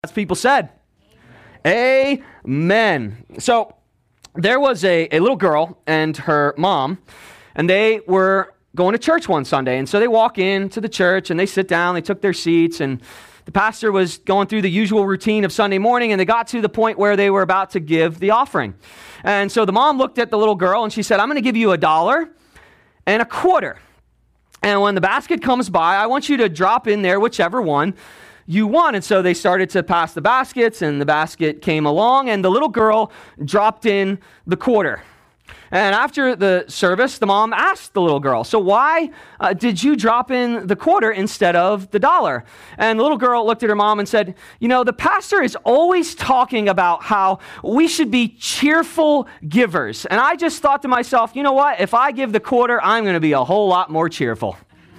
God's people said, Amen. So there was a little girl and her mom, and they were going to church one Sunday. And so they walk into the church and they sit down, they took their seats, and the pastor was going through the usual routine of Sunday morning, and they got to the point where they were about to give the offering. And so the mom looked at the little girl and she said, I'm going to give you $1 and $0.25. And when the basket comes by, I want you to drop in there whichever one you want. And so they started to pass the baskets, and the basket came along, and the little girl dropped in the $0.25. And after the service, the mom asked the little girl, so why did you drop in the $0.25 instead of the $1? And the little girl looked at her mom and said, the pastor is always talking about how we should be cheerful givers. And I just thought to myself, you know what? If I give the $0.25, I'm going to be a whole lot more cheerful.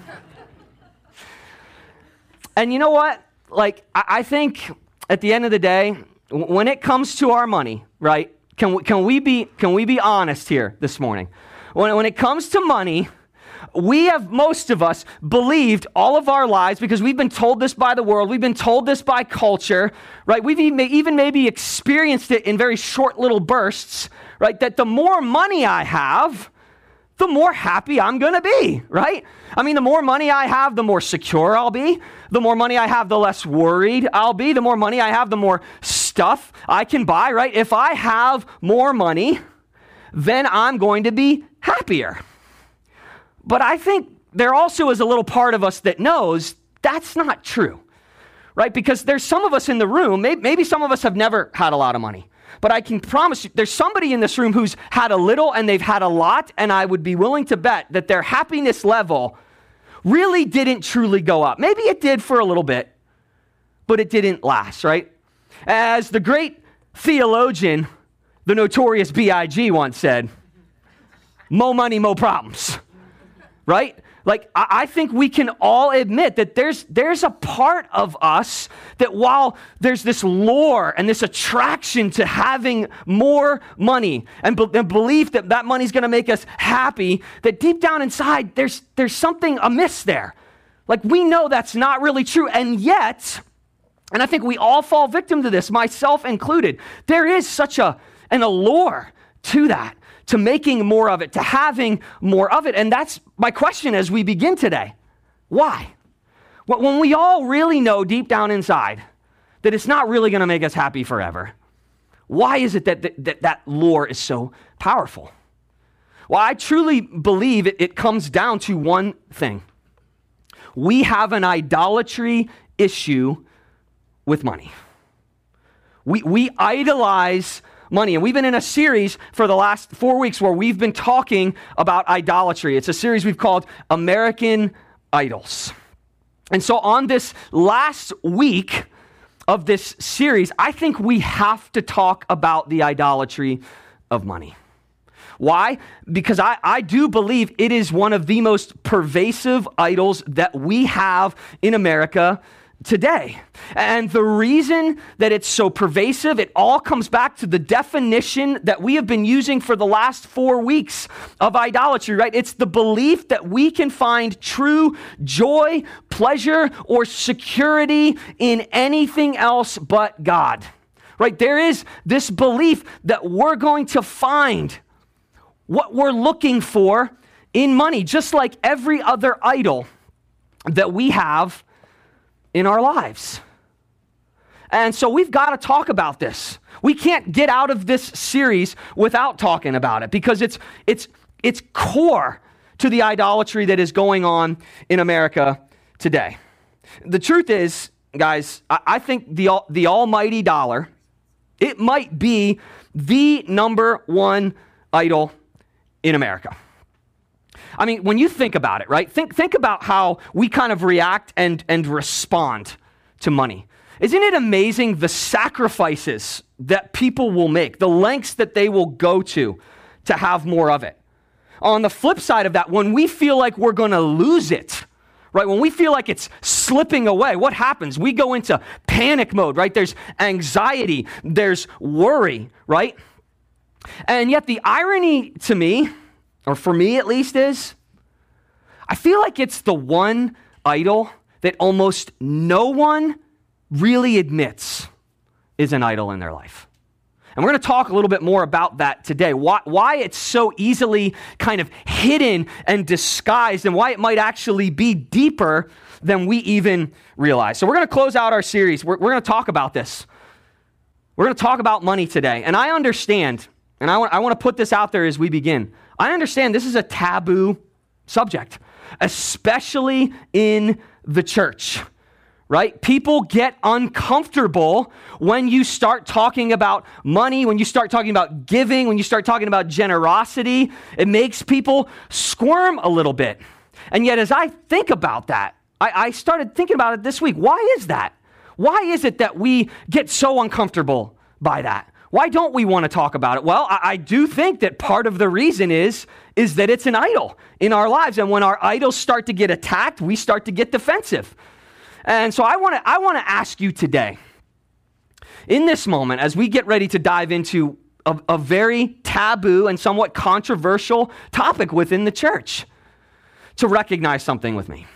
And you know what? I think at the end of the day, when it comes to our money, right? Can we be honest here this morning? When it comes to money, most of us believed all of our lives, because we've been told this by the world, we've been told this by culture, right? We've even maybe experienced it in very short little bursts, right? That the more money I have, the more happy I'm going to be, right? I mean, the more money I have, the more secure I'll be. The more money I have, the less worried I'll be. The more money I have, the more stuff I can buy, right? If I have more money, then I'm going to be happier. But I think there also is a little part of us that knows that's not true, right? Because there's some of us in the room, maybe some of us have never had a lot of money. But I can promise you, there's somebody in this room who's had a little and they've had a lot, and I would be willing to bet that their happiness level really didn't truly go up. Maybe it did for a little bit, but it didn't last, right? As the great theologian, the notorious B.I.G. once said, "Mo money, mo problems," right? I think we can all admit that there's a part of us that while there's this lure and this attraction to having more money and belief that money's going to make us happy, that deep down inside, there's something amiss there. We know that's not really true. And yet, and I think we all fall victim to this, myself included, there is such an allure to that, to making more of it, to having more of it. And that's my question as we begin today. Why? When we all really know deep down inside that it's not really going to make us happy forever, why is it that lure is so powerful? Well, I truly believe it comes down to one thing. We have an idolatry issue with money. We idolize money. And we've been in a series for the last 4 weeks where we've been talking about idolatry. It's a series we've called American Idols. And so on this last week of this series, I think we have to talk about the idolatry of money. Why? Because I do believe it is one of the most pervasive idols that we have in America today. And the reason that it's so pervasive, it all comes back to the definition that we have been using for the last 4 weeks of idolatry, right? It's the belief that we can find true joy, pleasure, or security in anything else but God, right? There is this belief that we're going to find what we're looking for in money, just like every other idol that we have in our lives. And so we've got to talk about this. We can't get out of this series without talking about it, because it's core to the idolatry that is going on in America today. The truth is, guys, I think the almighty dollar, it might be the number one idol in America. I mean, when you think about it, right? Think about how we kind of react and respond to money. Isn't it amazing the sacrifices that people will make, the lengths that they will go to have more of it? On the flip side of that, when we feel like we're going to lose it, right? When we feel like it's slipping away, what happens? We go into panic mode, right? There's anxiety, there's worry, right? And yet the irony to me, or for me at least, is I feel like it's the one idol that almost no one really admits is an idol in their life. And we're going to talk a little bit more about that today, why it's so easily kind of hidden and disguised, and why it might actually be deeper than we even realize. So we're going to close out our series. We're going to talk about this. We're going to talk about money today. And I understand, and I want to put this out there as we begin. I understand this is a taboo subject, especially in the church. Right? People get uncomfortable when you start talking about money, when you start talking about giving, when you start talking about generosity. It makes people squirm a little bit. And yet, as I think about that, I started thinking about it this week. Why is that? Why is it that we get so uncomfortable by that? Why don't we want to talk about it? Well, I do think that part of the reason is that it's an idol in our lives. And when our idols start to get attacked, we start to get defensive. And so I want to ask you today, in this moment, as we get ready to dive into a very taboo and somewhat controversial topic within the church, to recognize something with me.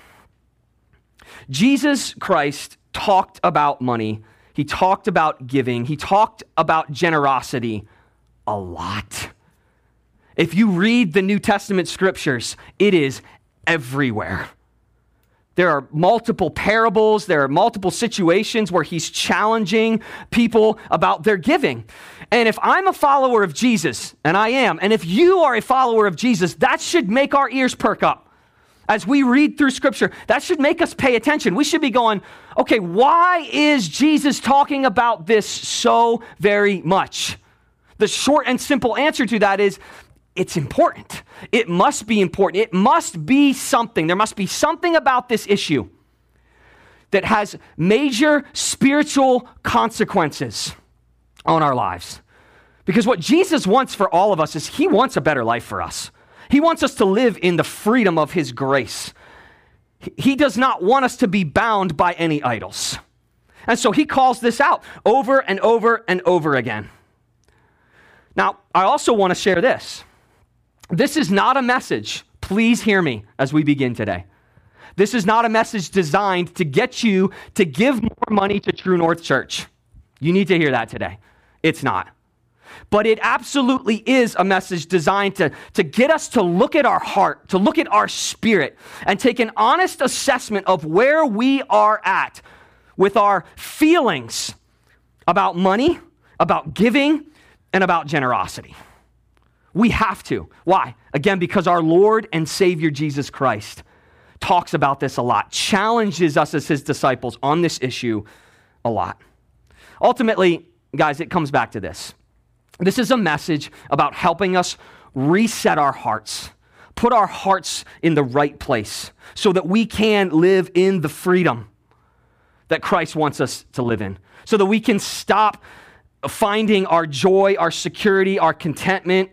Jesus Christ talked about money. He talked about giving. He talked about generosity a lot. If you read the New Testament scriptures, it is everywhere. There are multiple parables. There are multiple situations where he's challenging people about their giving. And if I'm a follower of Jesus, and I am, and if you are a follower of Jesus, that should make our ears perk up. As we read through Scripture, that should make us pay attention. We should be going, okay, why is Jesus talking about this so very much? The short and simple answer to that is, it's important. It must be important. It must be something. There must be something about this issue that has major spiritual consequences on our lives. Because what Jesus wants for all of us is he wants a better life for us. He wants us to live in the freedom of his grace. He does not want us to be bound by any idols. And so he calls this out over and over and over again. Now, I also want to share this. This is not a message, please hear me as we begin today. This is not a message designed to get you to give more money to True North Church. You need to hear that today. It's not. But it absolutely is a message designed to get us to look at our heart, to look at our spirit, and take an honest assessment of where we are at with our feelings about money, about giving, and about generosity. We have to. Why? Again, because our Lord and Savior Jesus Christ talks about this a lot, challenges us as his disciples on this issue a lot. Ultimately, guys, it comes back to this. This is a message about helping us reset our hearts, put our hearts in the right place so that we can live in the freedom that Christ wants us to live in, so that we can stop finding our joy, our security, our contentment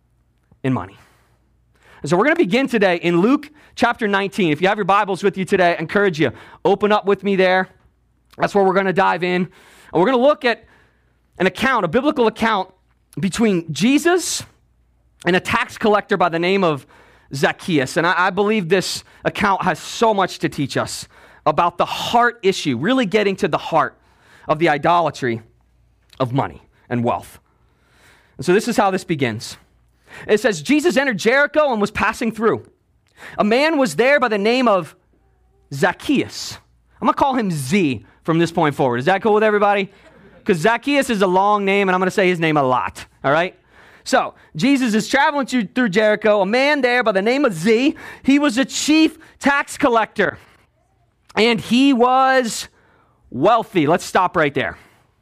in money. And so we're going to begin today in Luke chapter 19. If you have your Bibles with you today, I encourage you, open up with me there. That's where we're going to dive in. And we're going to look at an account, a biblical account between Jesus and a tax collector by the name of Zacchaeus. And I believe this account has so much to teach us about the heart issue, really getting to the heart of the idolatry of money and wealth. And so this is how this begins. It says, Jesus entered Jericho and was passing through. A man was there by the name of Zacchaeus. I'm going to call him Z from this point forward. Is that cool with everybody? Because Zacchaeus is a long name, and I'm going to say his name a lot, all right? So, Jesus is traveling through Jericho. A man there by the name of Z. He was a chief tax collector, and he was wealthy. Let's stop right there.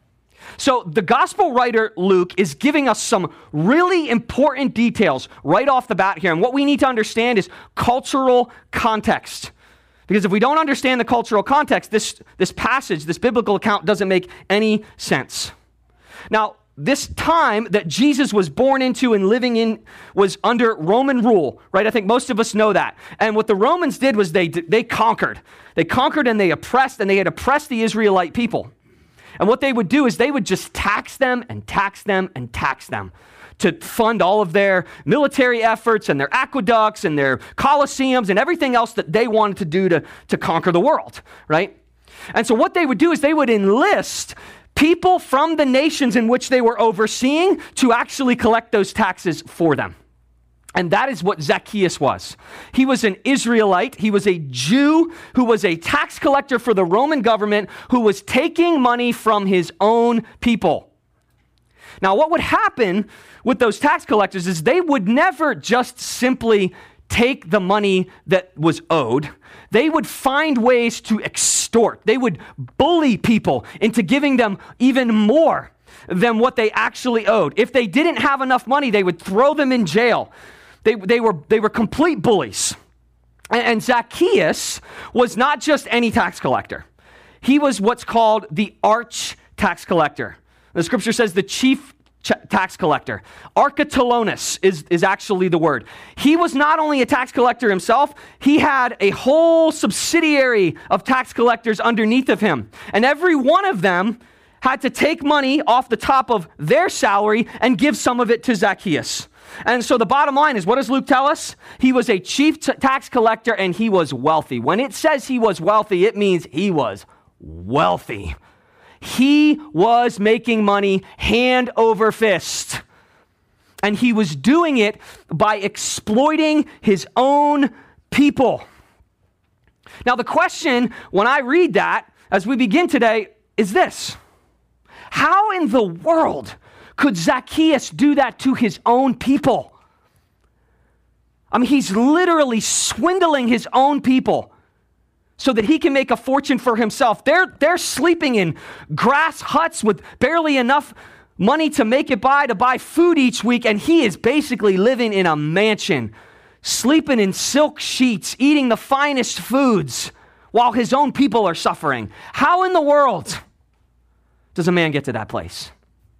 So the gospel writer Luke is giving us some really important details right off the bat here. And what we need to understand is cultural context. Because if we don't understand the cultural context, this passage, this biblical account doesn't make any sense. Now, this time that Jesus was born into and living in was under Roman rule, right? I think most of us know that. And what the Romans did was they conquered. They conquered and they oppressed, and they had oppressed the Israelite people. And what they would do is they would just tax them and tax them and tax them to fund all of their military efforts and their aqueducts and their coliseums and everything else that they wanted to do to conquer the world, right? And so what they would do is they would enlist people from the nations in which they were overseeing to actually collect those taxes for them. And that is what Zacchaeus was. He was an Israelite. He was a Jew who was a tax collector for the Roman government who was taking money from his own people. Now, what would happen with those tax collectors is they would never just simply take the money that was owed. They would find ways to extort. They would bully people into giving them even more than what they actually owed. If they didn't have enough money, they would throw them in jail. They were complete bullies. And Zacchaeus was not just any tax collector. He was what's called the arch tax collector. The scripture says the chief tax collector. Architolonis is actually the word. He was not only a tax collector himself, he had a whole subsidiary of tax collectors underneath of him. And every one of them had to take money off the top of their salary and give some of it to Zacchaeus. And so the bottom line is, what does Luke tell us? He was a chief tax collector and he was wealthy. When it says he was wealthy, it means he was wealthy. He was making money hand over fist. And he was doing it by exploiting his own people. Now the question when I read that, as we begin today, is this: how in the world could Zacchaeus do that to his own people? I mean, he's literally swindling his own people so that he can make a fortune for himself. They're sleeping in grass huts with barely enough money to make it by to buy food each week, and he is basically living in a mansion, sleeping in silk sheets, eating the finest foods, while his own people are suffering. How in the world does a man get to that place?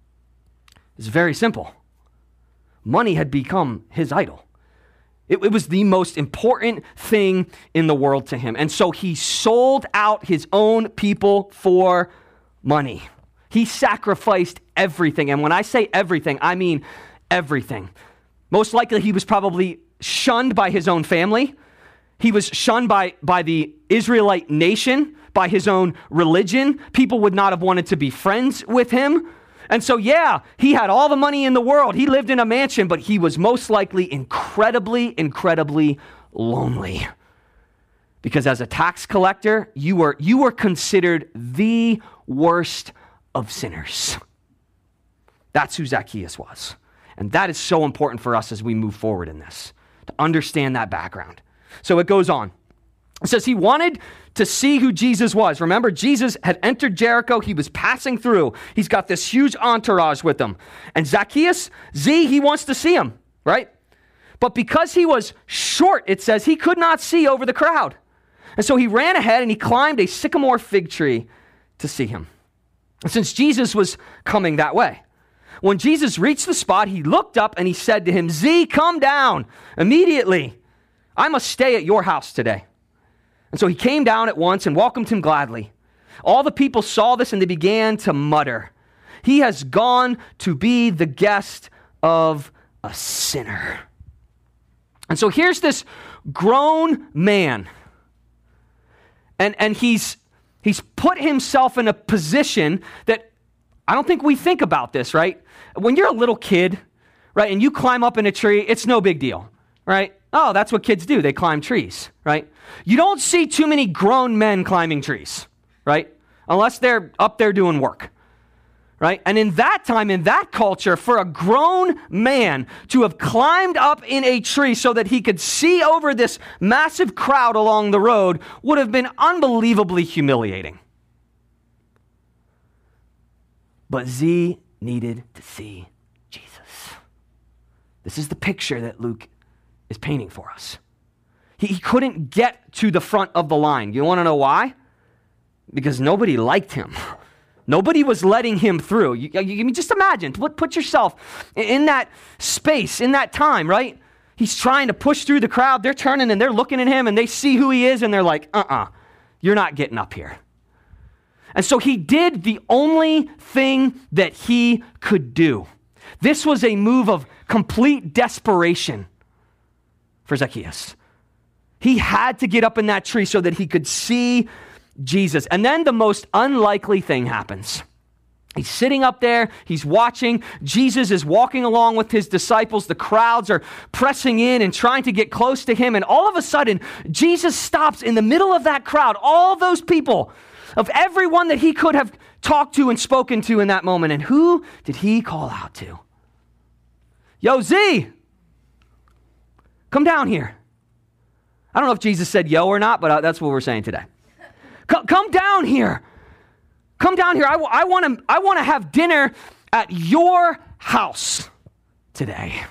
It's very simple. Money had become his idol. It was the most important thing in the world to him. And so he sold out his own people for money. He sacrificed everything. And when I say everything, I mean everything. Most likely he was probably shunned by his own family. He was shunned by the Israelite nation, by his own religion. People would not have wanted to be friends with him. And so, yeah, he had all the money in the world. He lived in a mansion, but he was most likely incredibly, incredibly lonely. Because as a tax collector, you were considered the worst of sinners. That's who Zacchaeus was. And that is so important for us as we move forward in this, to understand that background. So it goes on. It says he wanted to see who Jesus was. Remember, Jesus had entered Jericho. He was passing through. He's got this huge entourage with him. And Zacchaeus, he wants to see him, right? But because he was short, it says he could not see over the crowd. And so he ran ahead and he climbed a sycamore fig tree to see him. And since Jesus was coming that way, when Jesus reached the spot, he looked up and he said to him, come down immediately. I must stay at your house today. And so he came down at once and welcomed him gladly. All the people saw this and they began to mutter, he has gone to be the guest of a sinner. And so here's this grown man. And he's put himself in a position that I don't think we think about this, right? When you're a little kid, right, and you climb up in a tree, it's no big deal, right? Oh, that's what kids do. They climb trees, right? You don't see too many grown men climbing trees, right? Unless they're up there doing work, right? And in that time, in that culture, for a grown man to have climbed up in a tree so that he could see over this massive crowd along the road would have been unbelievably humiliating. But Z needed to see Jesus. This is the picture that Luke is painting for us. He couldn't get to the front of the line. You want to know why? Because nobody liked him. Nobody was letting him through. You just imagine, put yourself in that space, in that time, right? He's trying to push through the crowd. They're turning and they're looking at him and they see who he is and they're like, you're not getting up here. And so he did the only thing that he could do. This was a move of complete desperation for Zacchaeus. He had to get up in that tree so that he could see Jesus. And then the most unlikely thing happens. He's sitting up there, he's watching. Jesus is walking along with his disciples. The crowds are pressing in and trying to get close to him. And all of a sudden, Jesus stops in the middle of that crowd, all those people, of everyone that he could have talked to and spoken to in that moment. And who did he call out to? Yo, Z, come down here. I don't know if Jesus said yo or not, but that's what we're saying today. Come down here. Come down here. I want to have dinner at your house today.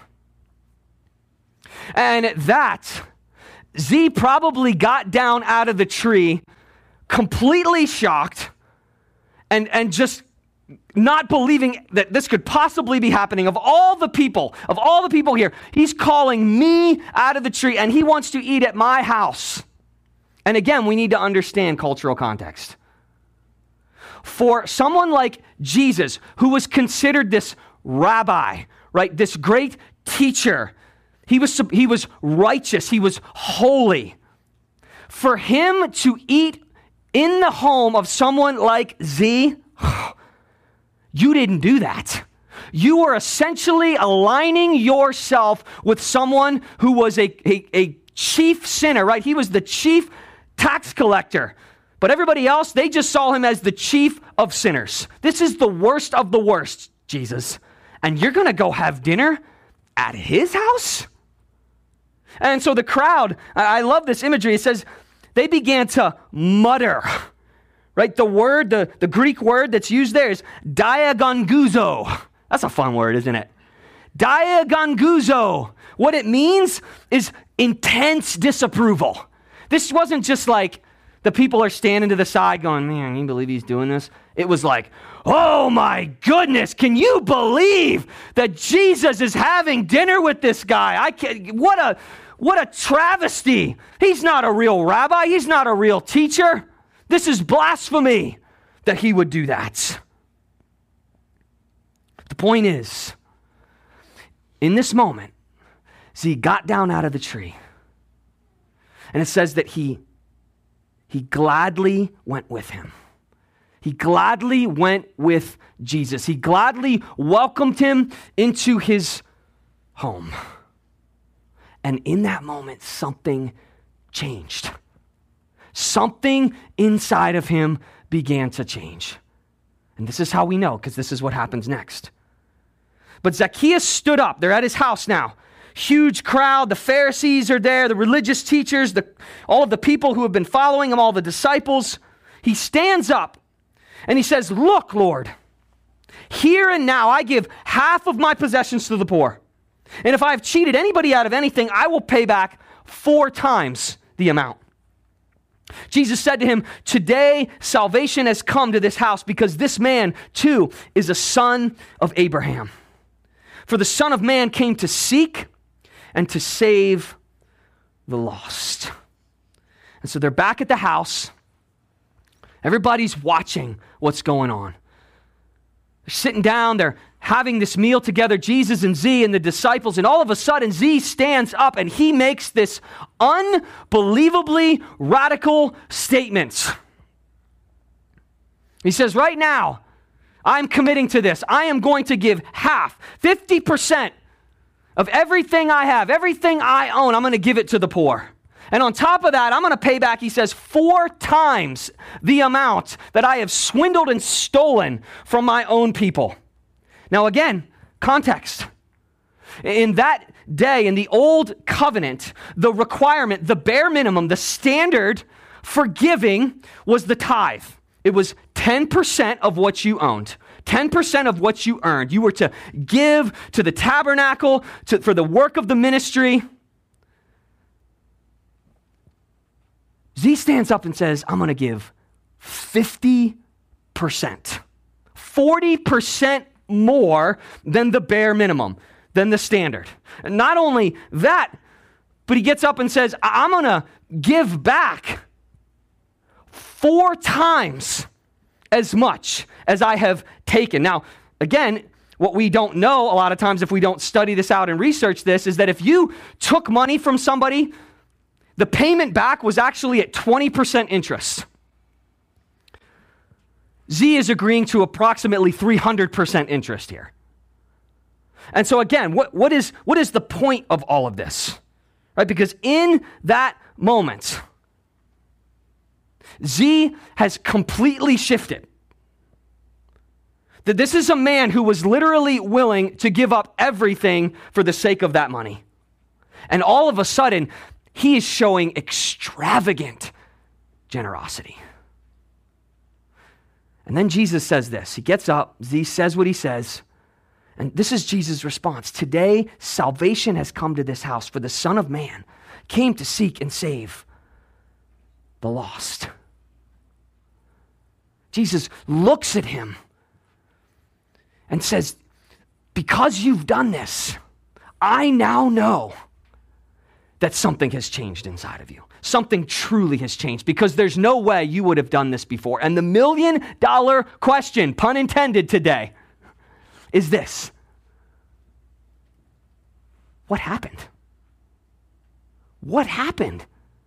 And that, Z probably got down out of the tree completely shocked and just not believing that this could possibly be happening. Of all the people here, he's calling me out of the tree and he wants to eat at my house. And again, we need to understand cultural context. For someone like Jesus, who was considered this rabbi, right, this great teacher, he was righteous, he was holy. For him to eat in the home of someone like Z, you didn't do that. You were essentially aligning yourself with someone who was a chief sinner, right? He was the chief tax collector. But everybody else, they just saw him as the chief of sinners. This is the worst of the worst, Jesus. And you're going to go have dinner at his house? And so the crowd, I love this imagery. It says they began to mutter, right? The word, the Greek word that's used there is diagonguzo. That's a fun word, isn't it? Diagonguzo. What it means is intense disapproval. This wasn't just like, the people are standing to the side going, man, can you believe he's doing this? It was like, oh my goodness, can you believe that Jesus is having dinner with this guy? What a travesty. He's not a real rabbi. He's not a real teacher. This is blasphemy that he would do that. The point is, in this moment, he got down out of the tree. And it says that he gladly went with him. He gladly went with Jesus. He gladly welcomed him into his home. And in that moment, something changed. Something inside of him began to change. And this is how we know, because this is what happens next. But Zacchaeus stood up. They're at his house now. Huge crowd. The Pharisees are there, the religious teachers, all of the people who have been following him, all the disciples. He stands up and he says, look, Lord, here and now I give half of my possessions to the poor. And if I've cheated anybody out of anything, I will pay back 4 times the amount. Jesus said to him, today salvation has come to this house because this man too is a son of Abraham. For the Son of Man came to seek and to save the lost. And so they're back at the house. Everybody's watching what's going on. They're sitting down, they're having this meal together, Jesus and Z and the disciples, and all of a sudden Z stands up and he makes this unbelievably radical statement. He says, right now, I'm committing to this. I am going to give half, 50% of everything I have, everything I own, I'm going to give it to the poor. And on top of that, I'm going to pay back, he says, 4 times the amount that I have swindled and stolen from my own people. Now again, context. In that day, in the old covenant, the requirement, the bare minimum, the standard for giving was the tithe. It was 10% of what you owned. 10% of what you earned. You were to give to the tabernacle, for the work of the ministry. Z stands up and says, I'm going to give 50%. 40% more than the bare minimum, than the standard. And not only that, but he gets up and says, I'm going to give back 4 times as much as I have taken. Now, again, what we don't know a lot of times if we don't study this out and research this is that if you took money from somebody, the payment back was actually at 20% interest. Z is agreeing to approximately 300% interest here. And so again, what is the point of all of this? Right? Because in that moment, Z has completely shifted. That this is a man who was literally willing to give up everything for the sake of that money. And all of a sudden, he is showing extravagant generosity. And then Jesus says this. He gets up, Z says what he says, and this is Jesus' response. Today, salvation has come to this house, for the Son of Man came to seek and save the lost. Jesus looks at him and says, because you've done this, I now know that something has changed inside of you. Something truly has changed, because there's no way you would have done this before. And the $1 million question, pun intended today, is this: what happened? What happened?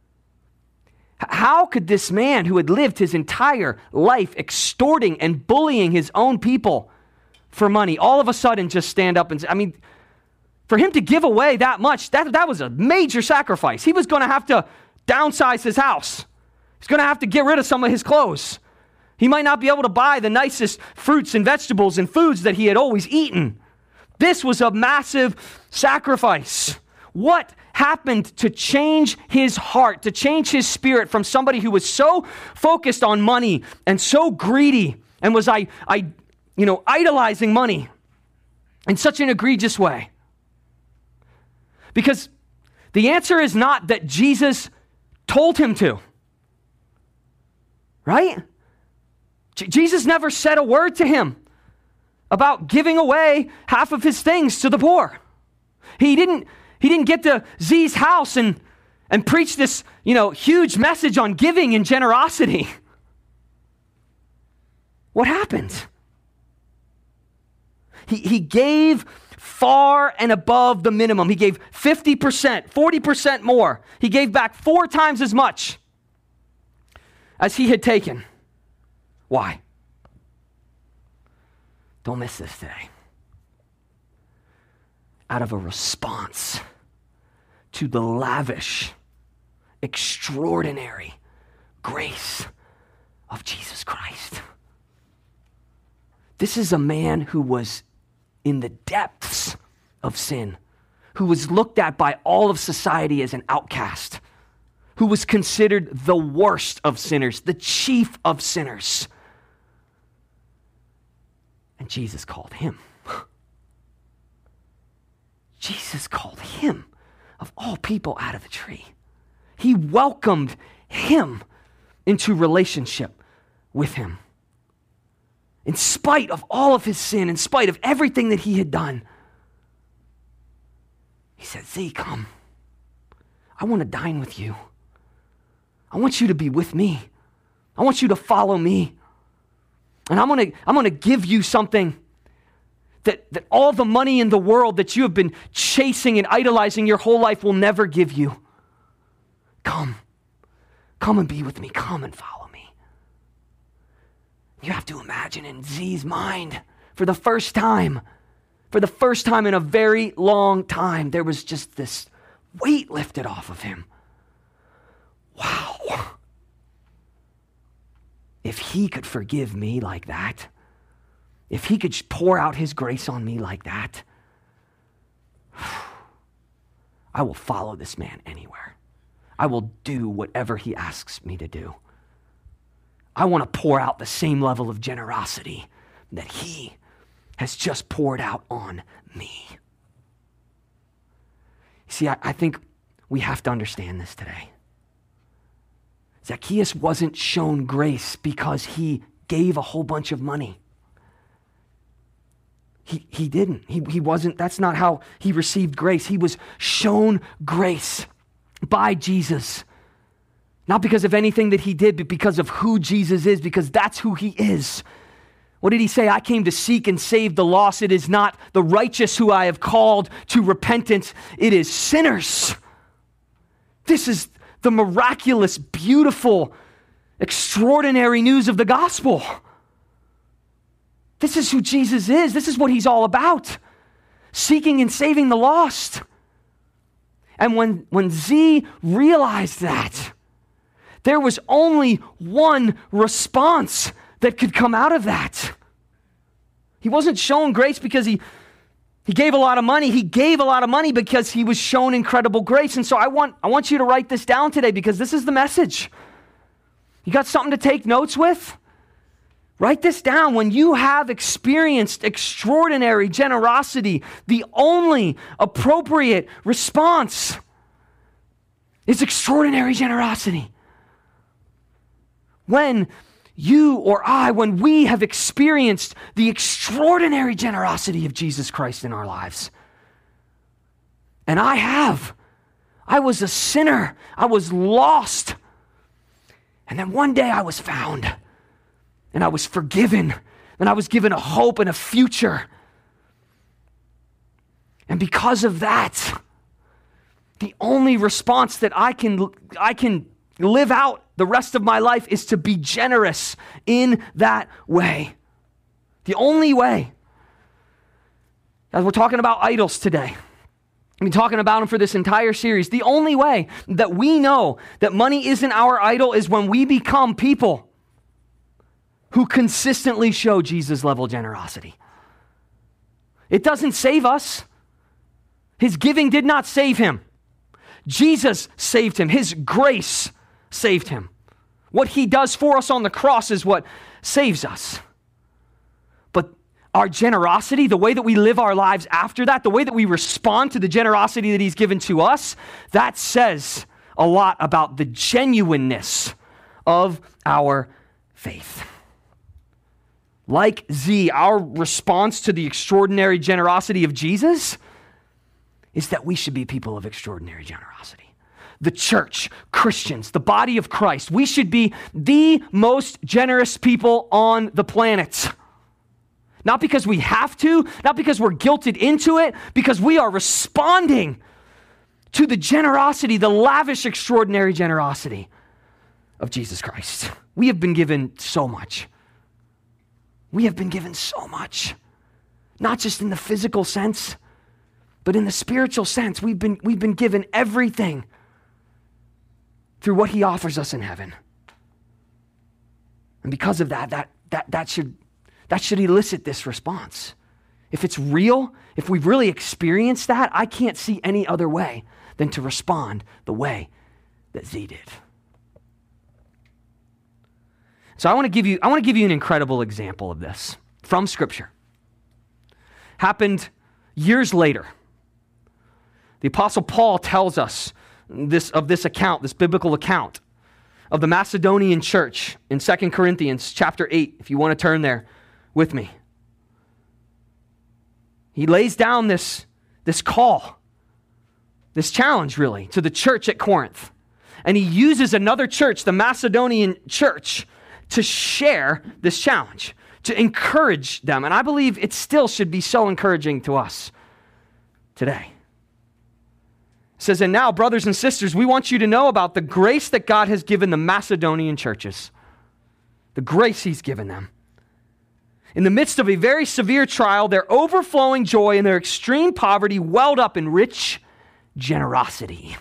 How could this man who had lived his entire life extorting and bullying his own people for money all of a sudden just stand up and say, I mean, for him to give away that much, that was a major sacrifice. He was going to have to downsize his house. He's going to have to get rid of some of his clothes. He might not be able to buy the nicest fruits and vegetables and foods that he had always eaten. This was a massive sacrifice. What happened to change his heart, to change his spirit from somebody who was so focused on money and so greedy and was idolizing money in such an egregious way? Because the answer is not that Jesus told him to, right? Jesus never said a word to him about giving away half of his things to the poor. He didn't get to Z's house and preach this, huge message on giving and generosity. What happened? He gave far and above the minimum. He gave 50%, 40% more. He gave back 4 times as much as he had taken. Why? Don't miss this today. Out of a response to the lavish, extraordinary grace of Jesus Christ. This is a man who was in the depths of sin, who was looked at by all of society as an outcast, who was considered the worst of sinners, the chief of sinners. And Jesus called him. Jesus called him, of all people, out of the tree. He welcomed him into relationship with him. In spite of all of his sin, in spite of everything that he had done, he said, Z, come. I want to dine with you. I want you to be with me. I want you to follow me. And I'm going to give you something that all the money in the world that you have been chasing and idolizing your whole life will never give you. Come and be with me. Come and follow me. You have to imagine in Z's mind, for the first time in a very long time, there was just this weight lifted off of him. Wow. If he could forgive me like that, if he could pour out his grace on me like that, I will follow this man anywhere. I will do whatever he asks me to do. I want to pour out the same level of generosity that he has just poured out on me. See, I think we have to understand this today. Zacchaeus wasn't shown grace because he gave a whole bunch of money. He didn't. He wasn't. That's not how he received grace. He was shown grace by Jesus. Not because of anything that he did, but because of who Jesus is, because that's who he is. What did he say? I came to seek and save the lost. It is not the righteous who I have called to repentance. It is sinners. This is the miraculous, beautiful, extraordinary news of the gospel. This is who Jesus is. This is what he's all about. Seeking and saving the lost. And when Z realized that, there was only one response that could come out of that. He wasn't shown grace because he gave a lot of money. He gave a lot of money because he was shown incredible grace. And so I want you to write this down today because this is the message. You got something to take notes with? Write this down. When you have experienced extraordinary generosity, the only appropriate response is extraordinary generosity. When you or I, when we have experienced the extraordinary generosity of Jesus Christ in our lives, and I was a sinner, I was lost, and then one day I was found, and I was forgiven, and I was given a hope and a future. And because of that, the only response that I can live out the rest of my life is to be generous in that way. The only way. As we're talking about idols today, I've been talking about them for this entire series. The only way that we know that money isn't our idol is when we become people who consistently show Jesus level generosity. It doesn't save us. His giving did not save him. Jesus saved him. His grace saved him. What he does for us on the cross is what saves us. But our generosity, the way that we live our lives after that, the way that we respond to the generosity that he's given to us, that says a lot about the genuineness of our faith. Like Z, our response to the extraordinary generosity of Jesus is that we should be people of extraordinary generosity. The church, Christians, the body of Christ, we should be the most generous people on the planet. Not because we have to, not because we're guilted into it, because we are responding to the generosity, the lavish, extraordinary generosity of Jesus Christ. We have been given so much. We have been given so much. Not just in the physical sense, but in the spiritual sense. We've been given everything through what he offers us in heaven. And because of that should elicit this response. If it's real, if we've really experienced that, I can't see any other way than to respond the way that Z did. So I want to give you an incredible example of this from Scripture. Happened years later. The Apostle Paul tells us this biblical account of the Macedonian church in 2 Corinthians chapter 8, if you want to turn there with me. He lays down this call, this challenge really, to the church at Corinth. And he uses another church, the Macedonian church, to share this challenge, to encourage them. And I believe it still should be so encouraging to us today. It says, and now, brothers and sisters, we want you to know about the grace that God has given the Macedonian churches. The grace he's given them. In the midst of a very severe trial, their overflowing joy and their extreme poverty welled up in rich generosity.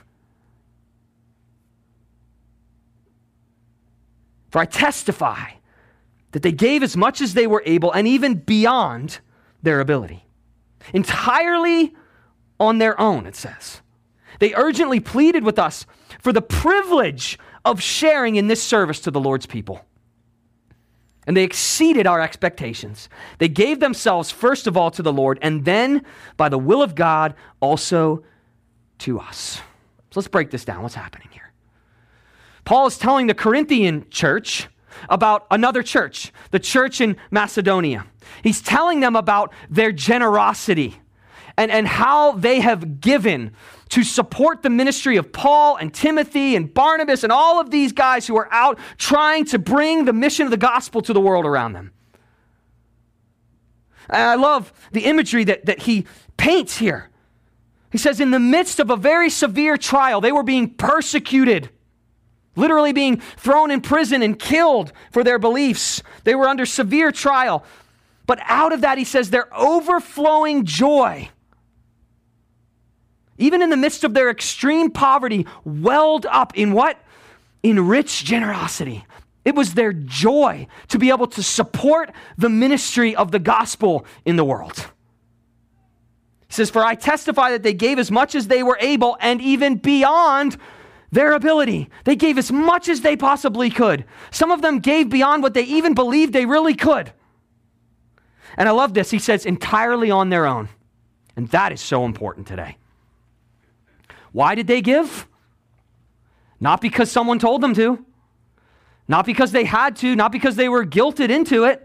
For I testify that they gave as much as they were able and even beyond their ability. Entirely on their own, it says. They urgently pleaded with us for the privilege of sharing in this service to the Lord's people. And they exceeded our expectations. They gave themselves first of all to the Lord, and then, by the will of God, also to us. So let's break this down. What's happening here? Paul is telling the Corinthian church about another church, the church in Macedonia. He's telling them about their generosity and how they have given to support the ministry of Paul and Timothy and Barnabas and all of these guys who are out trying to bring the mission of the gospel to the world around them. And I love the imagery that he paints here. He says, in the midst of a very severe trial, they were being persecuted, literally being thrown in prison and killed for their beliefs. They were under severe trial. But out of that, he says, their overflowing joy, even in the midst of their extreme poverty, welled up in what? In rich generosity. It was their joy to be able to support the ministry of the gospel in the world. He says, for I testify that they gave as much as they were able and even beyond their ability. They gave as much as they possibly could. Some of them gave beyond what they even believed they really could. And I love this. He says, entirely on their own. And that is so important today. Why did they give? Not because someone told them to. Not because they had to. Not because they were guilted into it.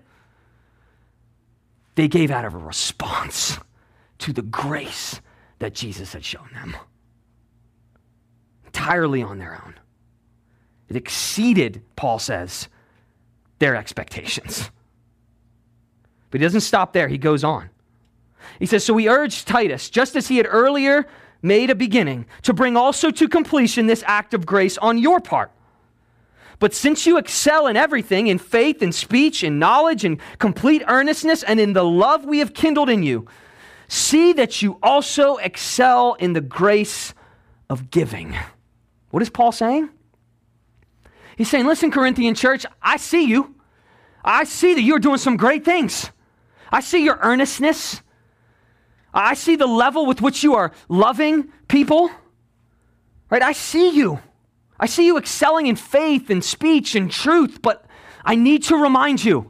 They gave out of a response to the grace that Jesus had shown them. Entirely on their own. It exceeded, Paul says, their expectations. But he doesn't stop there. He goes on. He says, so we urge Titus, just as he had earlier made a beginning, to bring also to completion this act of grace on your part. But since you excel in everything, in faith, in speech, in knowledge, in complete earnestness, and in the love we have kindled in you, see that you also excel in the grace of giving. What is Paul saying? He's saying, listen, Corinthian church, I see you. I see that you're doing some great things. I see your earnestness. I see the level with which you are loving people. Right? I see you. I see you excelling in faith and speech and truth, but I need to remind you,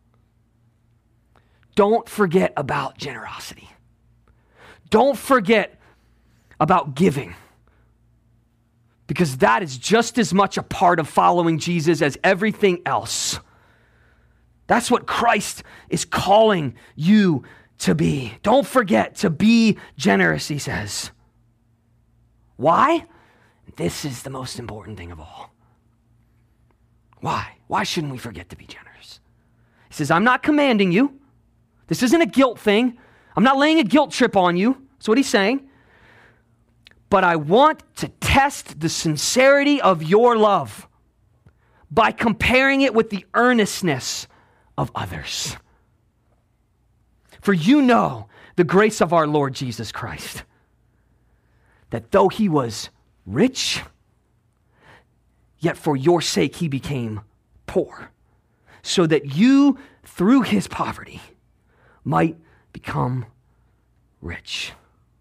don't forget about generosity. Don't forget about giving, because that is just as much a part of following Jesus as everything else. That's what Christ is calling you to be. Don't forget to be generous, he says. Why? This is the most important thing of all. Why? Why shouldn't we forget to be generous? He says, I'm not commanding you. This isn't a guilt thing. I'm not laying a guilt trip on you. That's what he's saying. But I want to test the sincerity of your love by comparing it with the earnestness of others. For you know the grace of our Lord Jesus Christ, that though he was rich, yet for your sake he became poor, so that you, through his poverty, might become rich.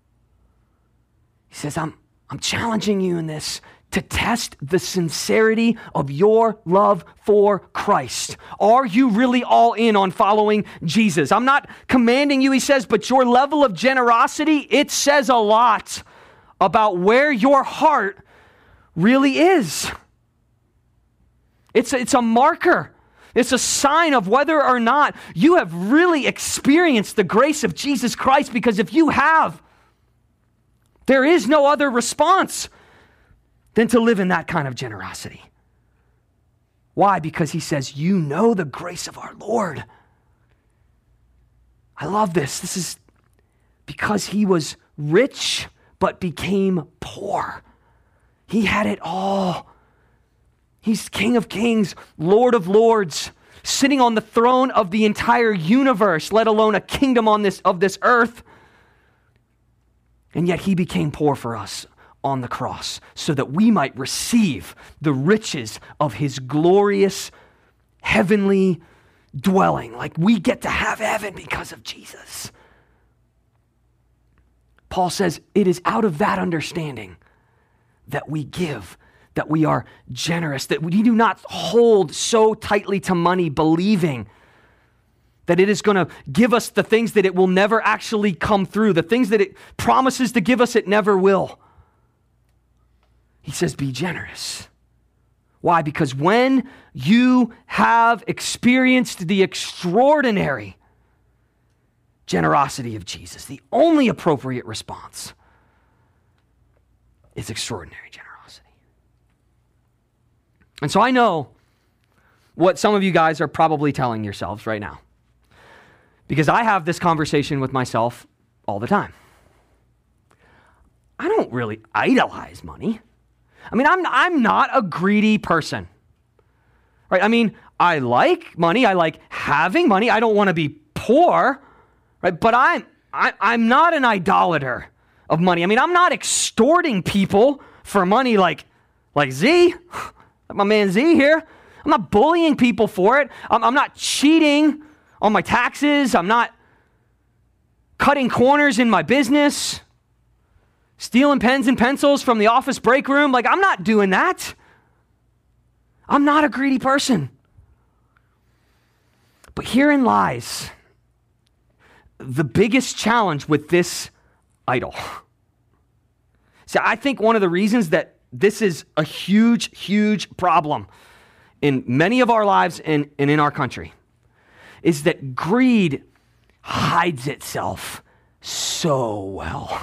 He says, I'm challenging you in this to test the sincerity of your love for Christ. Are you really all in on following Jesus? I'm not commanding you, he says, but your level of generosity, it says a lot about where your heart really is. It's a marker. It's a sign of whether or not you have really experienced the grace of Jesus Christ, because if you have, there is no other response than to live in that kind of generosity. Why? Because he says, you know the grace of our Lord. I love this. This is because he was rich but became poor. He had it all. He's King of Kings, Lord of Lords, sitting on the throne of the entire universe, let alone a kingdom of this earth. And yet he became poor for us on the cross so that we might receive the riches of his glorious heavenly dwelling. Like we get to have heaven because of Jesus. Paul says it is out of that understanding that we give, that we are generous, that we do not hold so tightly to money, believing that it is going to give us the things that it will never actually come through, the things that it promises to give us, it never will. He says, be generous. Why? Because when you have experienced the extraordinary generosity of Jesus, the only appropriate response is extraordinary generosity. And so I know what some of you guys are probably telling yourselves right now, because I have this conversation with myself all the time. I don't really idolize money. I mean, I'm not a greedy person, right? I mean, I like money. I like having money. I don't want to be poor, right? But I'm not an idolater of money. I mean, I'm not extorting people for money like Z, like my man Z here. I'm not bullying people for it. I'm not cheating on my taxes. I'm not cutting corners in my business, stealing pens and pencils from the office break room. Like, I'm not doing that. I'm not a greedy person. But herein lies the biggest challenge with this idol. See, I think one of the reasons that this is a huge, huge problem in many of our lives and in our country is that greed hides itself so well.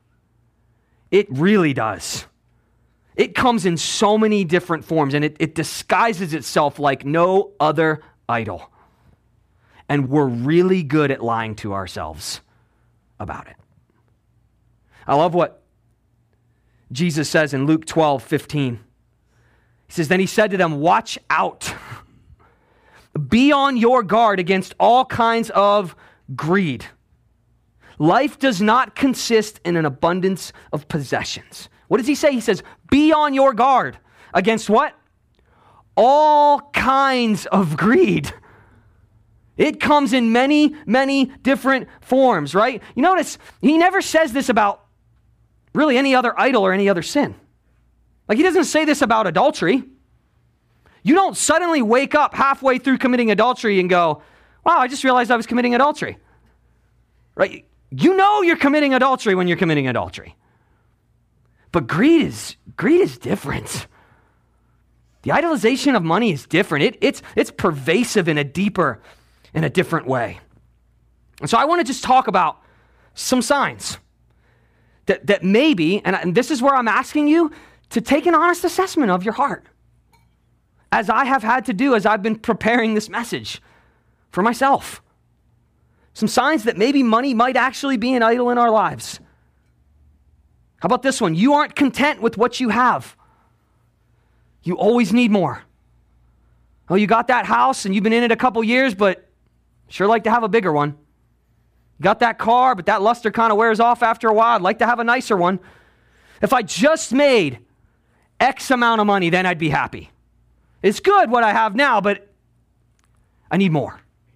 It really does. It comes in so many different forms, and it disguises itself like no other idol. And we're really good at lying to ourselves about it. I love what Jesus says in Luke 12:15. He says, then he said to them, watch out. Be on your guard against all kinds of greed. Life does not consist in an abundance of possessions. What does he say? He says, be on your guard against what? All kinds of greed. It comes in many, many different forms, right? You notice, he never says this about really any other idol or any other sin. Like, he doesn't say this about adultery. You don't suddenly wake up halfway through committing adultery and go, wow, I just realized I was committing adultery. Right? You know you're committing adultery when you're committing adultery. But greed is different. The idolization of money is different. It's pervasive in a deeper, in a different way. And so I want to just talk about some signs that maybe, and this is where I'm asking you to take an honest assessment of your heart, as I have had to do as I've been preparing this message for myself. Some signs that maybe money might actually be an idol in our lives. How about this one? You aren't content with what you have. You always need more. Oh, you got that house and you've been in it a couple years, but sure like to have a bigger one. You got that car, but that luster kind of wears off after a while. I'd like to have a nicer one. If I just made X amount of money, then I'd be happy. It's good what I have now, but I need more.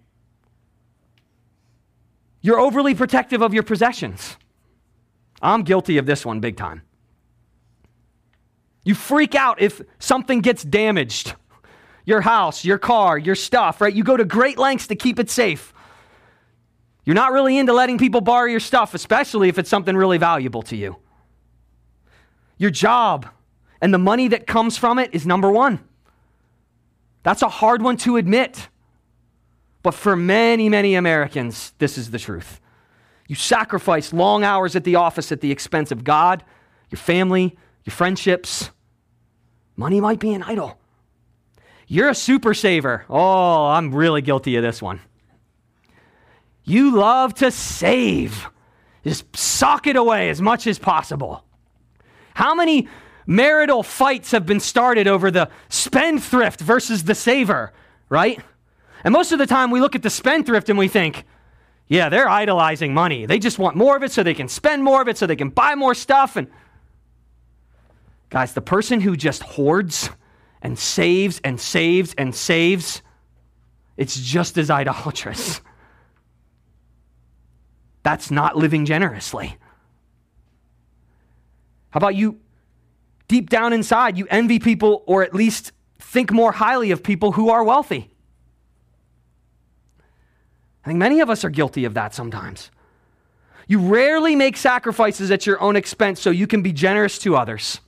You're overly protective of your possessions. I'm guilty of this one big time. You freak out if something gets damaged. Your house, your car, your stuff, right? You go to great lengths to keep it safe. You're not really into letting people borrow your stuff, especially if it's something really valuable to you. Your job and the money that comes from it is number one. That's a hard one to admit. But for many, many Americans, this is the truth. You sacrifice long hours at the office at the expense of God, your family, your friendships. Money might be an idol. You're a super saver. Oh, I'm really guilty of this one. You love to save. Just sock it away as much as possible. How many marital fights have been started over the spendthrift versus the saver, right? And most of the time we look at the spendthrift and we think, yeah, they're idolizing money. They just want more of it so they can spend more of it so they can buy more stuff. And guys, the person who just hoards and saves and saves and saves, it's just as idolatrous. That's not living generously. How about you? Deep down inside, you envy people, or at least think more highly of people who are wealthy. I think many of us are guilty of that sometimes. You rarely make sacrifices at your own expense so you can be generous to others.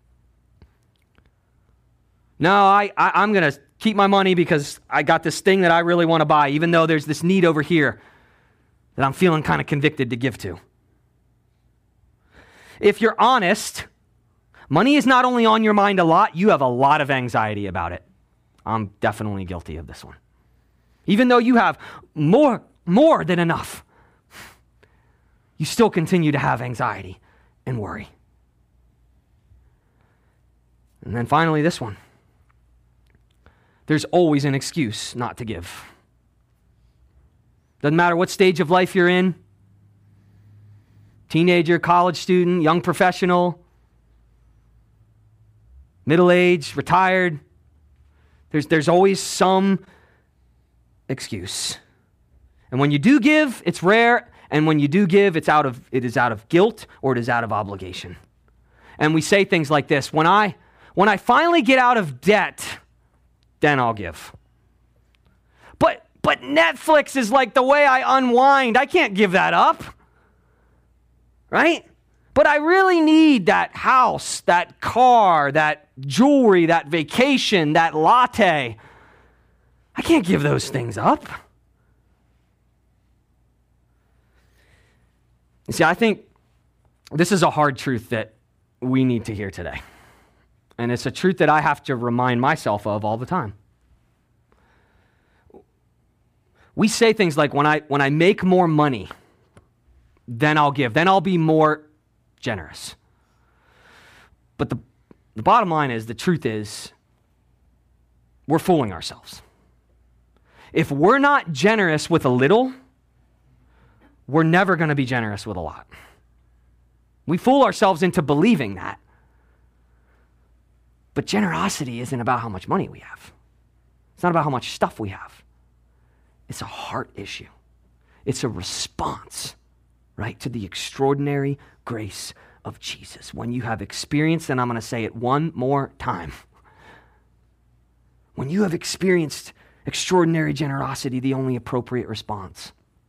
No, I'm going to keep my money because I got this thing that I really want to buy, even though there's this need over here that I'm feeling kind of convicted to give to. If you're honest, money is not only on your mind a lot, you have a lot of anxiety about it. I'm definitely guilty of this one. Even though you have more than enough, you still continue to have anxiety and worry. And then finally, this one. There's always an excuse not to give. Doesn't matter what stage of life you're in. Teenager, college student, young professional, middle-aged, retired. There's always some excuse. And when you do give, it's rare. And when you do give, it is out of guilt or it is out of obligation. And we say things like this: when I finally get out of debt, then I'll give. But Netflix is like the way I unwind. I can't give that up. Right? But I really need that house, that car, that jewelry, that vacation, that latte. I can't give those things up. You see, I think this is a hard truth that we need to hear today. And it's a truth that I have to remind myself of all the time. We say things like, when I make more money, then I'll give. Then I'll be more generous. But the bottom line is, the truth is, we're fooling ourselves. If we're not generous with a little, we're never going to be generous with a lot. We fool ourselves into believing that. But generosity isn't about how much money we have. It's not about how much stuff we have. It's a heart issue. It's a response, right, to the extraordinary grace of Jesus. When you have experienced, and I'm going to say it one more time, when you have experienced extraordinary generosity, the only appropriate response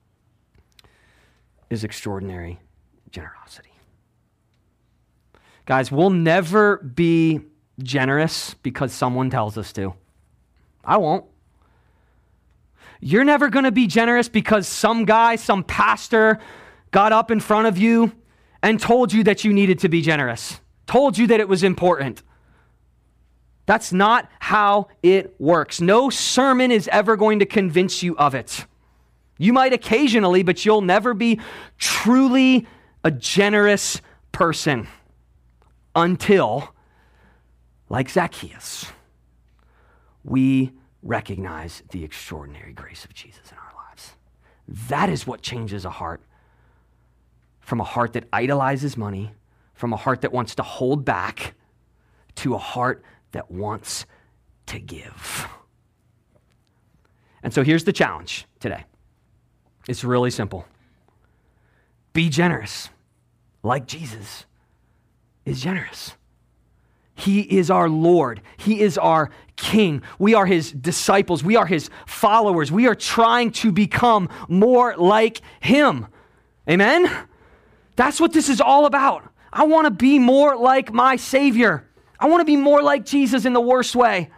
is extraordinary generosity. Guys, we'll never be generous because someone tells us to. I won't. You're never going to be generous because some guy, some pastor got up in front of you and told you that you needed to be generous, told you that it was important. That's not how it works. No sermon is ever going to convince you of it. You might occasionally, but you'll never be truly a generous person until, like Zacchaeus, we recognize the extraordinary grace of Jesus in our lives. That is what changes a heart from a heart that idolizes money, from a heart that wants to hold back, to a heart that wants to give. And so here's the challenge today. It's really simple. Be generous like Jesus is generous. He is our Lord. He is our King. We are his disciples. We are his followers. We are trying to become more like him. Amen? That's what this is all about. I want to be more like my Savior. I want to be more like Jesus in the worst way.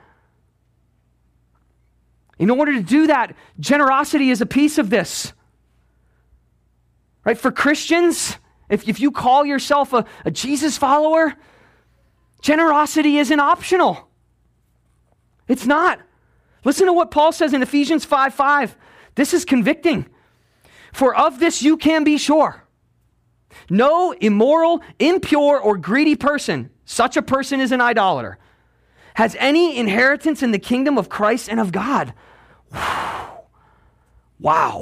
In order to do that, generosity is a piece of this. Right? For Christians, if you call yourself a Jesus follower, generosity isn't optional. It's not. Listen to what Paul says in Ephesians 5:5. This is convicting. For of this you can be sure. No immoral, impure, or greedy person, such a person is an idolater, has any inheritance in the kingdom of Christ and of God. Wow.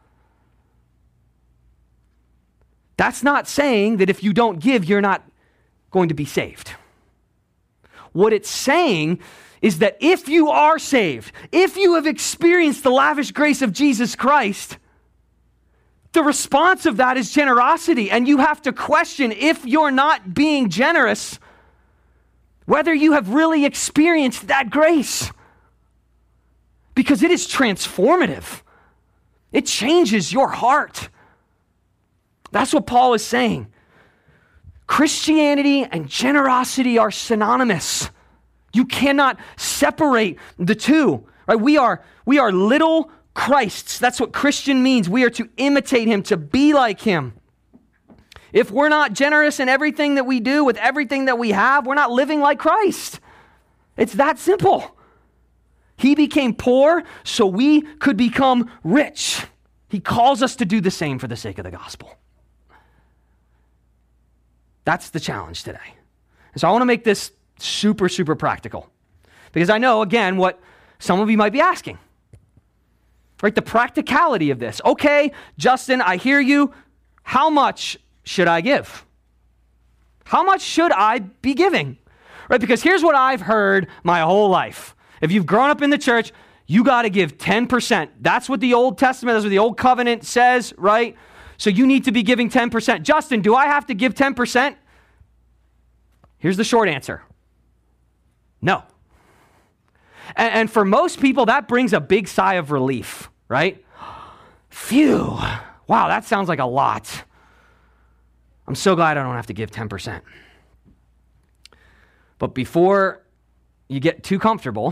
That's not saying that if you don't give, you're not going to be saved. What it's saying is that if you are saved, if you have experienced the lavish grace of Jesus Christ, the response of that is generosity. And you have to question, if you're not being generous, whether you have really experienced that grace. Because it is transformative. It changes your heart. That's what Paul is saying. Christianity and generosity are synonymous. You cannot separate the two. Right? We are little Christs. That's what Christian means. We are to imitate him, to be like him. If we're not generous in everything that we do, with everything that we have, we're not living like Christ. It's that simple. He became poor so we could become rich. He calls us to do the same for the sake of the gospel. That's the challenge today. And so I want to make this super, super practical. Because I know, again, what some of you might be asking. right? The practicality of this. Okay, Justin, I hear you. How much should I give? How much should I be giving? Right? Because here's what I've heard my whole life. If you've grown up in the church, you got to give 10%. That's what the Old Testament, that's what the Old Covenant says, right? So you need to be giving 10%. Justin, do I have to give 10%? Here's the short answer. No. And for most people, that brings a big sigh of relief, right? Phew. Wow, that sounds like a lot. I'm so glad I don't have to give 10%. But before you get too comfortable,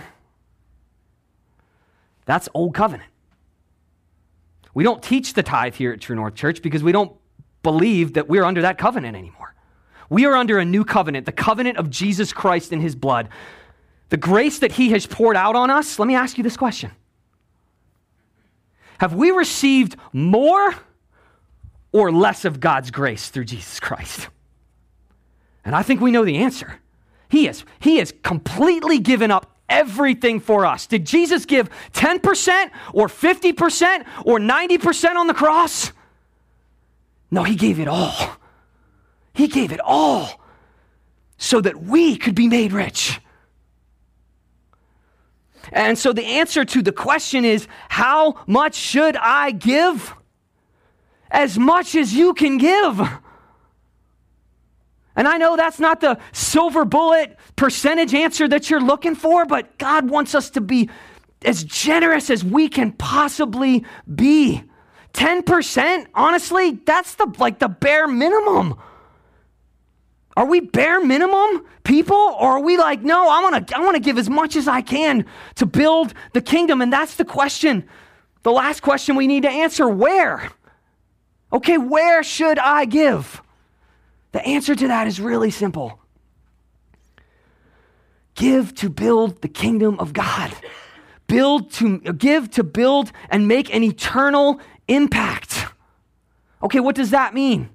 that's Old Covenant. We don't teach the tithe here at True North Church because we don't believe that we're under that covenant anymore. We are under a new covenant, the covenant of Jesus Christ and his blood. The grace that he has poured out on us, let me ask you this question. Have we received more or less of God's grace through Jesus Christ? And I think we know the answer. He has completely given up everything for us. Did Jesus give 10% or 50% or 90% on the cross? No, he gave it all. He gave it all so that we could be made rich. And so the answer to the question is, how much should I give? As much as you can give. And I know that's not the silver bullet percentage answer that you're looking for, but God wants us to be as generous as we can possibly be. 10%, honestly, that's the bare minimum. Are we bare minimum people, or are we like, no, I want to give as much as I can to build the kingdom? And that's the question, the last question we need to answer. Where? Okay, where should I give? The answer to that is really simple. Give to build the kingdom of God. Give to build and make an eternal impact. Okay, what does that mean?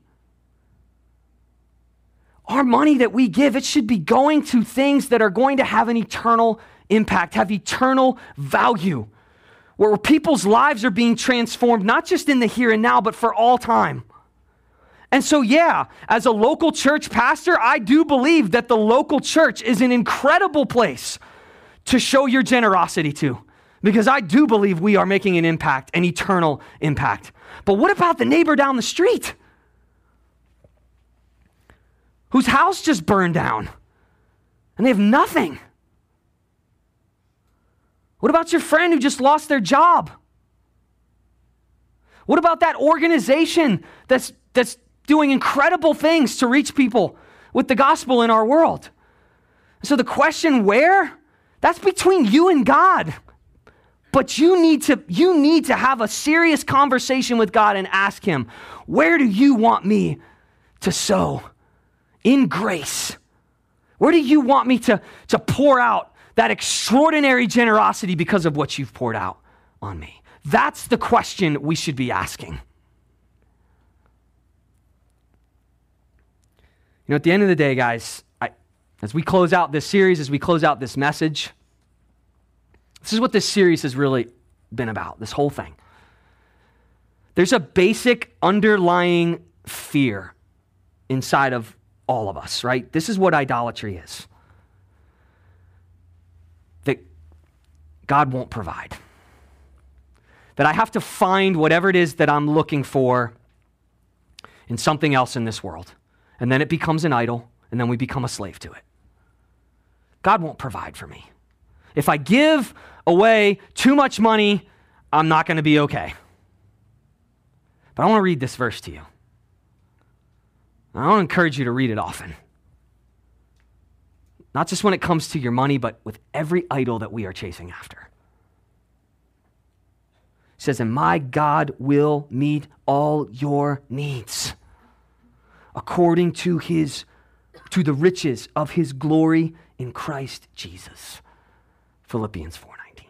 Our money that we give, it should be going to things that are going to have an eternal impact, have eternal value, where people's lives are being transformed, not just in the here and now, but for all time. And so, yeah, as a local church pastor, I do believe that the local church is an incredible place to show your generosity to, because I do believe we are making an impact, an eternal impact. But what about the neighbor down the street whose house just burned down and they have nothing? What about your friend who just lost their job? What about that organization that's doing incredible things to reach people with the gospel in our world? So the question, where? That's between you and God. But you need to have a serious conversation with God and ask him, where do you want me to sow in grace? Where do you want me to pour out that extraordinary generosity because of what you've poured out on me? That's the question we should be asking. You know, at the end of the day, guys, as we close out this series, as we close out this message, this is what this series has really been about, this whole thing. There's a basic underlying fear inside of all of us, right? This is what idolatry is. That God won't provide. That I have to find whatever it is that I'm looking for in something else in this world. And then it becomes an idol, and then we become a slave to it. God won't provide for me. If I give away too much money, I'm not going to be okay. But I want to read this verse to you. I want to encourage you to read it often. Not just when it comes to your money, but with every idol that we are chasing after. It says, and my God will meet all your needs according to the riches of his glory in Christ Jesus. Philippians 4:19.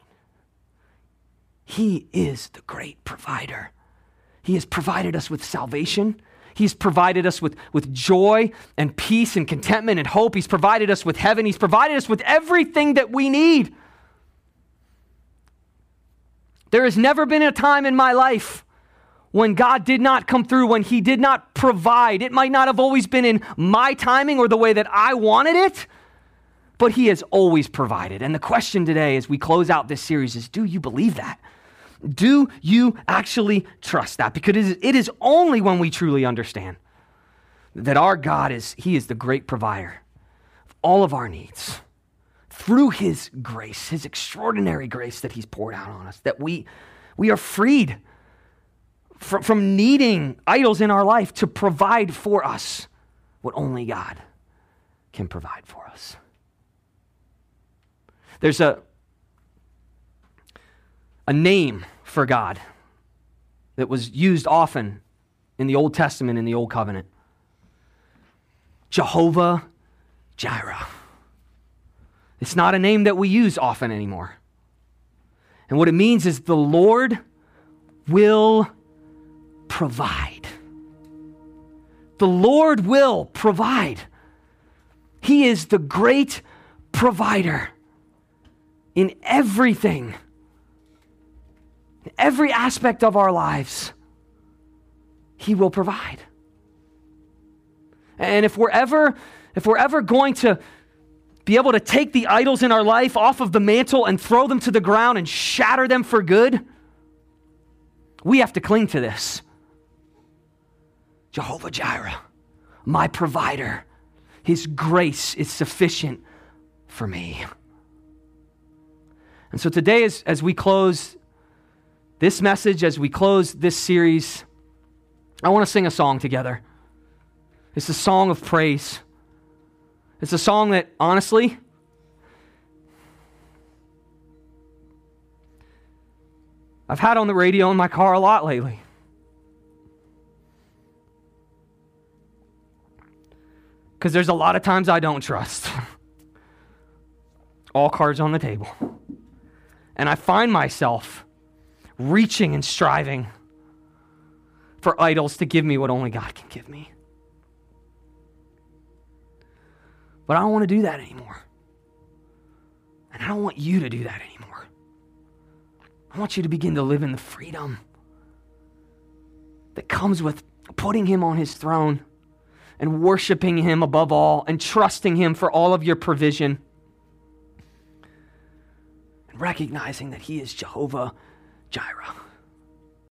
He is the great provider. He has provided us with salvation. He's provided us with joy and peace and contentment and hope. He's provided us with heaven. He's provided us with everything that we need. There has never been a time in my life when God did not come through, when he did not provide. It might not have always been in my timing or the way that I wanted it, but he has always provided. And the question today as we close out this series is, do you believe that? Do you actually trust that? Because it is only when we truly understand that our God he is the great provider of all of our needs through his grace, his extraordinary grace that he's poured out on us, that we are freed from needing idols in our life to provide for us what only God can provide for us. There's a name for God that was used often in the Old Testament, in the Old Covenant. Jehovah Jireh. It's not a name that we use often anymore. And what it means is the Lord will provide. The Lord will provide. He is the great provider in everything, in every aspect of our lives. He will provide. And if we're ever going to be able to take the idols in our life off of the mantle and throw them to the ground and shatter them for good, we have to cling to this. Jehovah Jireh, my provider. His grace is sufficient for me. And so today, as we close this message, as we close this series, I want to sing a song together. It's a song of praise. It's a song that, honestly, I've had on the radio in my car a lot lately. Because there's a lot of times I don't trust. All cards on the table. And I find myself reaching and striving for idols to give me what only God can give me. But I don't want to do that anymore. And I don't want you to do that anymore. I want you to begin to live in the freedom that comes with putting him on his throne and worshiping him above all and trusting him for all of your provision and recognizing that he is Jehovah Jireh.